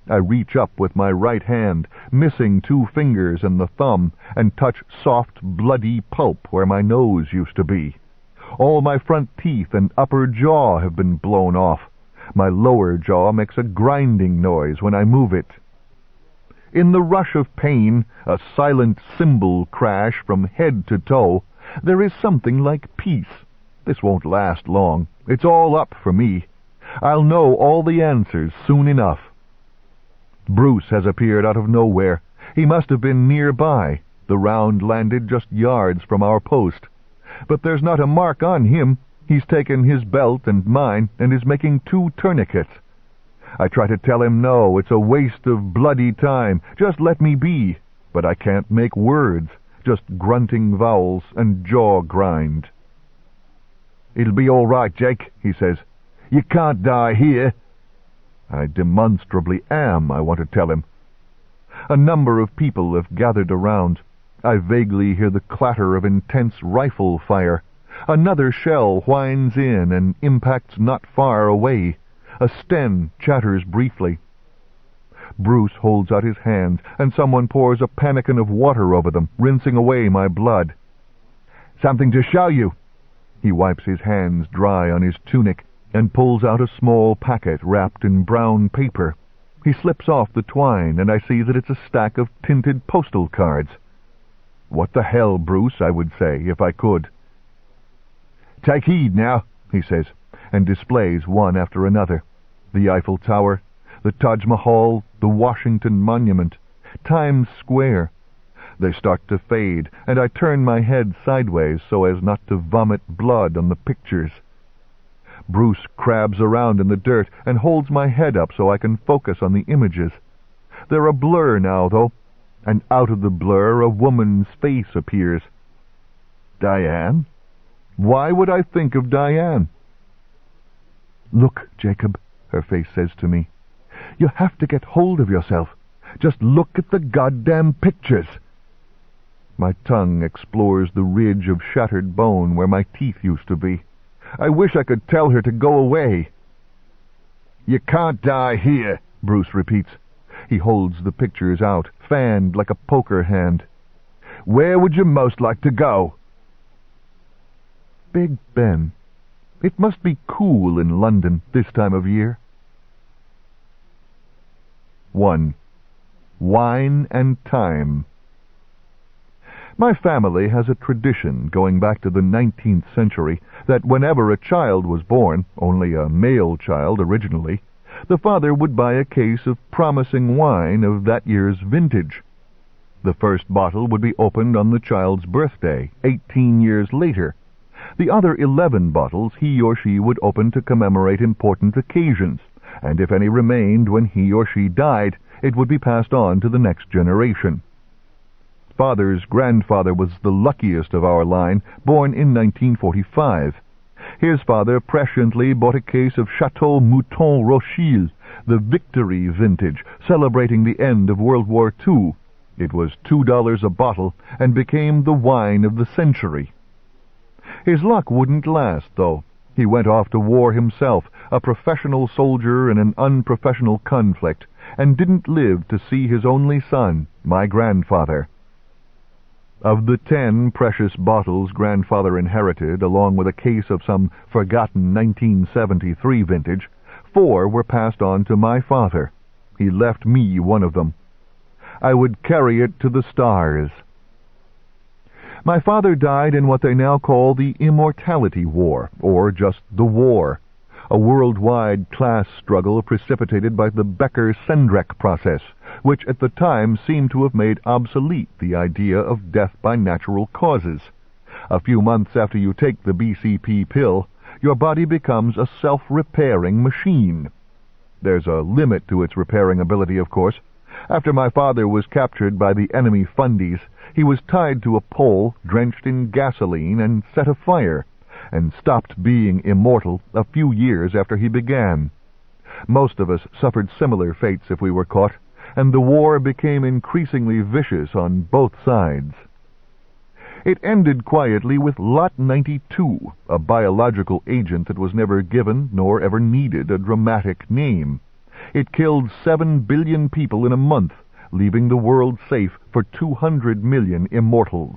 I reach up with my right hand, missing 2 fingers and the thumb, and touch soft, bloody pulp where my nose used to be. All my front teeth and upper jaw have been blown off. My lower jaw makes a grinding noise when I move it. In the rush of pain, a silent cymbal crash from head to toe, there is something like peace. This won't last long. It's all up for me. I'll know all the answers soon enough. Bruce has appeared out of nowhere. He must have been nearby. The round landed just yards from our post. But there's not a mark on him. He's taken his belt and mine and is making 2 tourniquets. I try to tell him no, it's a waste of bloody time. Just let me be. But I can't make words, just grunting vowels and jaw grind. "It'll be all right, Jake," he says. "You can't die here." I demonstrably am, I want to tell him. A number of people have gathered around. I vaguely hear the clatter of intense rifle fire. Another shell whines in and impacts not far away. A Sten chatters briefly. Bruce holds out his hands, and someone pours a pannikin of water over them, rinsing away my blood. "Something to show you." He wipes his hands dry on his tunic and pulls out a small packet wrapped in brown paper. He slips off the twine, and I see that it's a stack of tinted postal cards. "What the hell, Bruce," I would say, if I could. "Take heed now," he says, and displays one after another. The Eiffel Tower, the Taj Mahal, the Washington Monument, Times Square. They start to fade, and I turn my head sideways so as not to vomit blood on the pictures. Bruce crabs around in the dirt and holds my head up so I can focus on the images. They're a blur now, though, and out of the blur a woman's face appears. Diane? Why would I think of Diane? "Look, Jacob," her face says to me. "You have to get hold of yourself. Just look at the goddamn pictures." My tongue explores the ridge of shattered bone where my teeth used to be. I wish I could tell her to go away. "You can't die here," Bruce repeats. He holds the pictures out, fanned like a poker hand. "Where would you most like to go?" Big Ben. It must be cool in London this time of year. 1. Wine and Time. My family has a tradition going back to the 19th century that whenever a child was born, only a male child originally, the father would buy a case of promising wine of that year's vintage. The first bottle would be opened on the child's birthday, 18 years later. The other 11 bottles he or she would open to commemorate important occasions, and if any remained when he or she died, it would be passed on to the next generation. Father's grandfather was the luckiest of our line, born in 1945. His father presciently bought a case of Chateau Mouton Rothschild, the Victory vintage, celebrating the end of World War II. It was $2 a bottle and became the wine of the century. His luck wouldn't last, though. He went off to war himself, a professional soldier in an unprofessional conflict, and didn't live to see his only son, my grandfather. Of the 10 precious bottles grandfather inherited, along with a case of some forgotten 1973 vintage, 4 were passed on to my father. He left me one of them. I would carry it to the stars. My father died in what they now call the Immortality War, or just the war, a worldwide class struggle precipitated by the Becker-Sendrek process, which at the time seemed to have made obsolete the idea of death by natural causes. A few months after you take the BCP pill, your body becomes a self-repairing machine. There's a limit to its repairing ability, of course. After my father was captured by the enemy fundies, he was tied to a pole, drenched in gasoline, and set afire, and stopped being immortal a few years after he began. Most of us suffered similar fates if we were caught, and the war became increasingly vicious on both sides. It ended quietly with Lot 92, a biological agent that was never given nor ever needed a dramatic name. It killed 7 billion people in a month, leaving the world safe for 200 million immortals.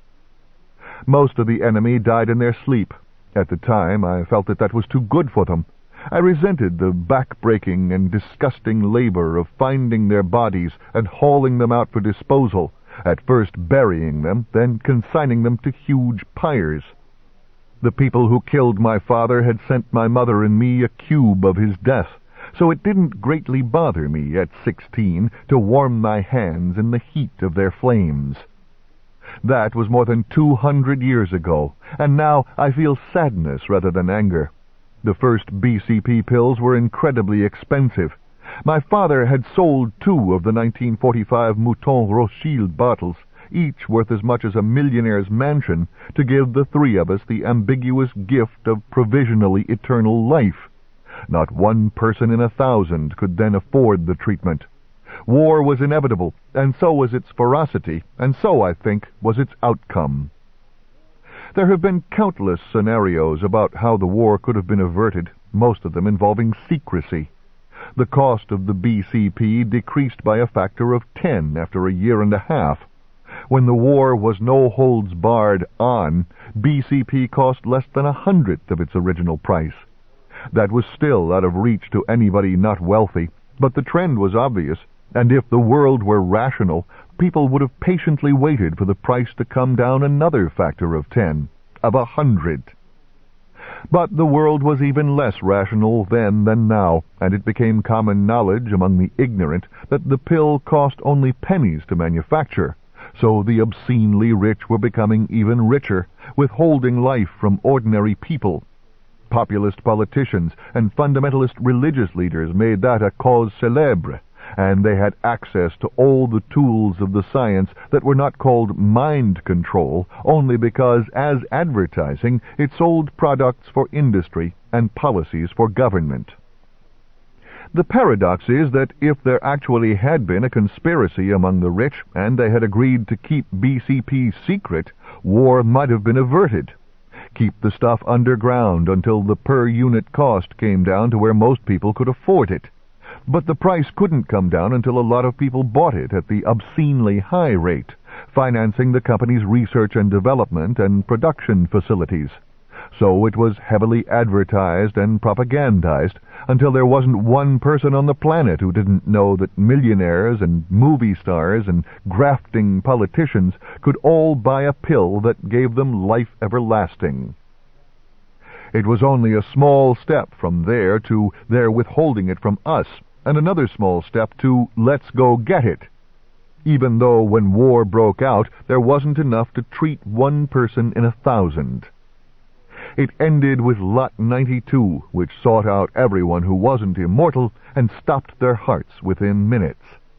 Most of the enemy died in their sleep. At the time, I felt that was too good for them. I resented the back-breaking and disgusting labor of finding their bodies and hauling them out for disposal, at first burying them, then consigning them to huge pyres. The people who killed my father had sent my mother and me a cube of his death, so it didn't greatly bother me at 16 to warm my hands in the heat of their flames. That was more than 200 years ago, and now I feel sadness rather than anger. The first BCP pills were incredibly expensive. My father had sold 2 of the 1945 Mouton Rothschild bottles, each worth as much as a millionaire's mansion, to give the 3 of us the ambiguous gift of provisionally eternal life. Not 1 person in 1,000 could then afford the treatment. War was inevitable, and so was its ferocity, and so, I think, was its outcome. There have been countless scenarios about how the war could have been averted, most of them involving secrecy. The cost of the BCP decreased by a factor of 10 after a year and a half. When the war was no-holds-barred on, BCP cost less than 1/100th of its original price. That was still out of reach to anybody not wealthy, but the trend was obvious, and if the world were rational, people would have patiently waited for the price to come down another factor of 10, of 100. But the world was even less rational then than now, and it became common knowledge among the ignorant that the pill cost only pennies to manufacture, so the obscenely rich were becoming even richer, withholding life from ordinary people. Populist politicians and fundamentalist religious leaders made that a cause célèbre, and they had access to all the tools of the science that were not called mind control only because, as advertising, it sold products for industry and policies for government. The paradox is that if there actually had been a conspiracy among the rich and they had agreed to keep BCP secret, war might have been averted. Keep the stuff underground until the per-unit cost came down to where most people could afford it. But the price couldn't come down until a lot of people bought it at the obscenely high rate, financing the company's research and development and production facilities. So it was heavily advertised and propagandized until there wasn't 1 person on the planet who didn't know that millionaires and movie stars and grafting politicians could all buy a pill that gave them life everlasting. It was only a small step from there to their withholding it from us, and another small step to let's go get it. Even though when war broke out, there wasn't enough to treat 1 person in 1,000. It ended with Lot 92, which sought out everyone who wasn't immortal and stopped their hearts within minutes.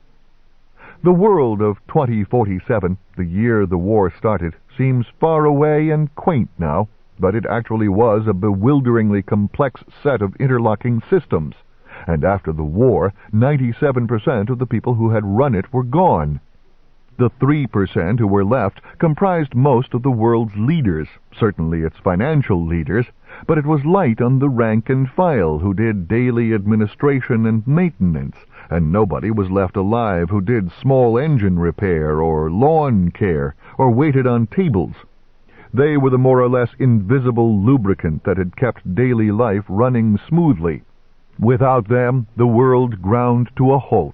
The world of 2047, the year the war started, seems far away and quaint now, but it actually was a bewilderingly complex set of interlocking systems, and after the war, 97% of the people who had run it were gone. The 3% who were left comprised most of the world's leaders, certainly its financial leaders, but it was light on the rank and file who did daily administration and maintenance, and nobody was left alive who did small engine repair or lawn care or waited on tables. They were the more or less invisible lubricant that had kept daily life running smoothly. Without them, the world ground to a halt.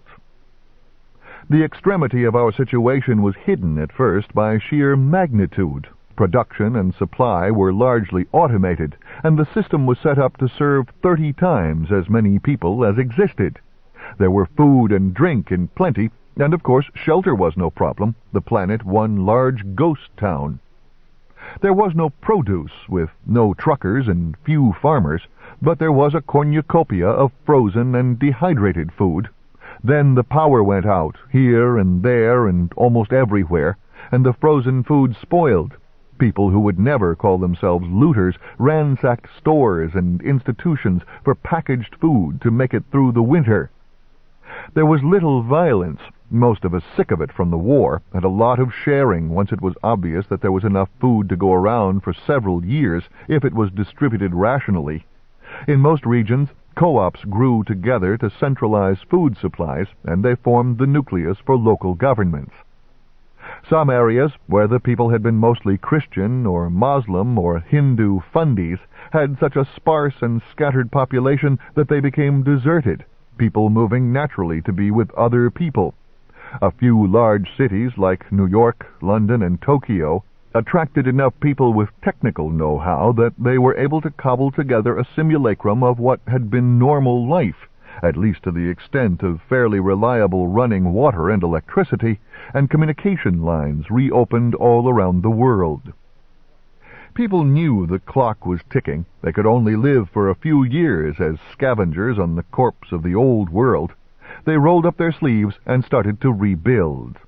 The extremity of our situation was hidden at first by sheer magnitude. Production and supply were largely automated, and the system was set up to serve 30 times as many people as existed. There were food and drink in plenty, and of course shelter was no problem, the planet one large ghost town. There was no produce, with no truckers and few farmers, but there was a cornucopia of frozen and dehydrated food. Then the power went out, here and there and almost everywhere, and the frozen food spoiled. People who would never call themselves looters ransacked stores and institutions for packaged food to make it through the winter. There was little violence, most of us sick of it from the war, and a lot of sharing once it was obvious that there was enough food to go around for several years if it was distributed rationally. In most regions, Co-ops grew together to centralize food supplies, and they formed the nucleus for local governments. Some areas, where the people had been mostly Christian or Muslim or Hindu fundis, had such a sparse and scattered population that they became deserted, people moving naturally to be with other people. A few large cities like New York, London, and Tokyo attracted enough people with technical know-how that they were able to cobble together a simulacrum of what had been normal life, at least to the extent of fairly reliable running water and electricity, and communication lines reopened all around the world. People knew the clock was ticking. They could only live for a few years as scavengers on the corpse of the old world. They rolled up their sleeves and started to rebuild.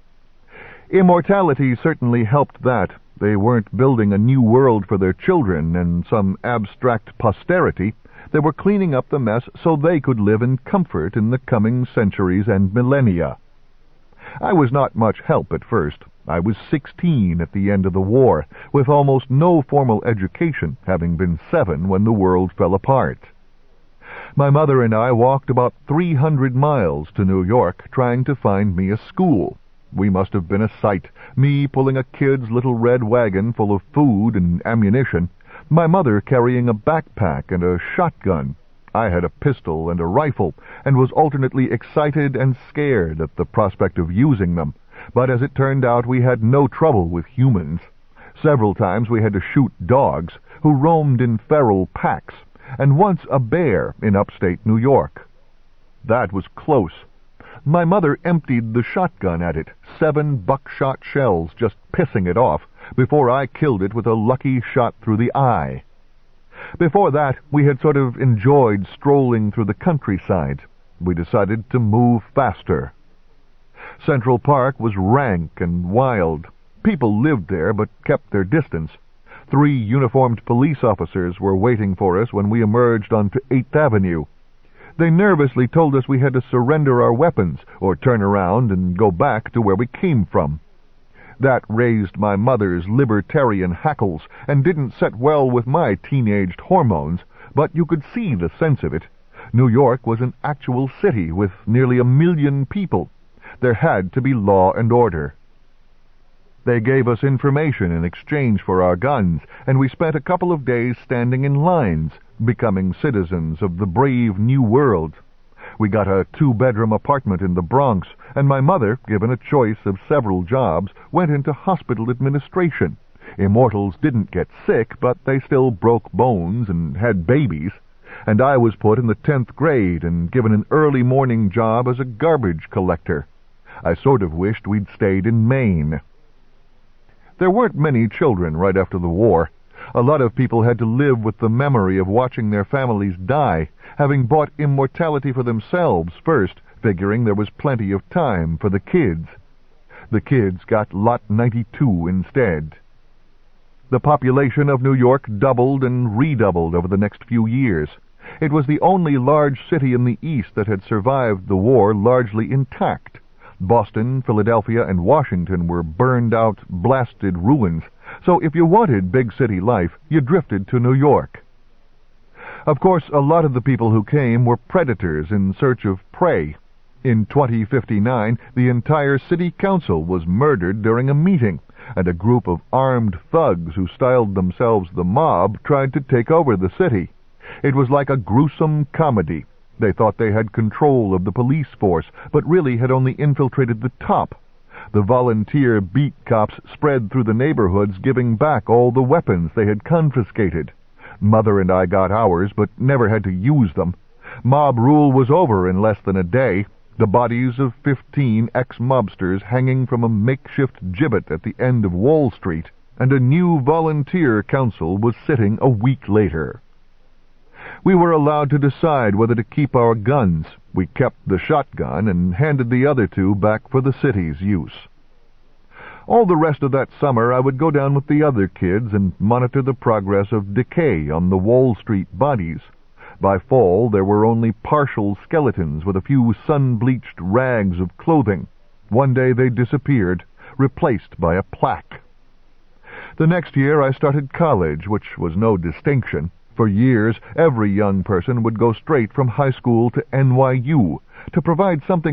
Immortality certainly helped that. They weren't building a new world for their children and some abstract posterity. They were cleaning up the mess so they could live in comfort in the coming centuries and millennia. I was not much help at first. I was 16 at the end of the war, with almost no formal education, having been 7 when the world fell apart. My mother and I walked about 300 miles to New York trying to find me a school. We must have been a sight, me pulling a kid's little red wagon full of food and ammunition, my mother carrying a backpack and a shotgun. I had a pistol and a rifle, and was alternately excited and scared at the prospect of using them. But as it turned out, we had no trouble with humans. Several times we had to shoot dogs, who roamed in feral packs, and once a bear in upstate New York. That was close. My mother emptied the shotgun at it, 7 buckshot shells just pissing it off, before I killed it with a lucky shot through the eye. Before that, we had sort of enjoyed strolling through the countryside. We decided to move faster. Central Park was rank and wild. People lived there, but kept their distance. 3 uniformed police officers were waiting for us when we emerged onto 8th Avenue. They nervously told us we had to surrender our weapons, or turn around and go back to where we came from. That raised my mother's libertarian hackles, and didn't set well with my teenaged hormones, but you could see the sense of it. New York was an actual city with nearly 1 million people. There had to be law and order. They gave us information in exchange for our guns, and we spent a couple of days standing in lines, becoming citizens of the brave new world. We got a 2-bedroom apartment in the Bronx, and my mother, given a choice of several jobs, went into hospital administration. Immortals didn't get sick, but they still broke bones and had babies. And I was put in the 10th grade and given an early morning job as a garbage collector. I sort of wished we'd stayed in Maine. There weren't many children right after the war. A lot of people had to live with the memory of watching their families die, having bought immortality for themselves first, figuring there was plenty of time for the kids. The kids got Lot 92 instead. The population of New York doubled and redoubled over the next few years. It was the only large city in the East that had survived the war largely intact. Boston, Philadelphia, and Washington were burned-out, blasted ruins, so if you wanted big city life, you drifted to New York. Of course, a lot of the people who came were predators in search of prey. In 2059, the entire city council was murdered during a meeting, and a group of armed thugs who styled themselves the mob tried to take over the city. It was like a gruesome comedy. They thought they had control of the police force, but really had only infiltrated the top. The volunteer beat cops spread through the neighborhoods, giving back all the weapons they had confiscated. Mother and I got ours, but never had to use them. Mob rule was over in less than a day. The bodies of 15 ex-mobsters hanging from a makeshift gibbet at the end of Wall Street, and a new volunteer council was sitting a week later. We were allowed to decide whether to keep our guns. We kept the shotgun and handed the other 2 back for the city's use. All the rest of that summer I would go down with the other kids and monitor the progress of decay on the Wall Street bodies. By fall, there were only partial skeletons with a few sun-bleached rags of clothing. One day they disappeared, replaced by a plaque. The next year I started college, which was no distinction. For years, every young person would go straight from high school to NYU to provide something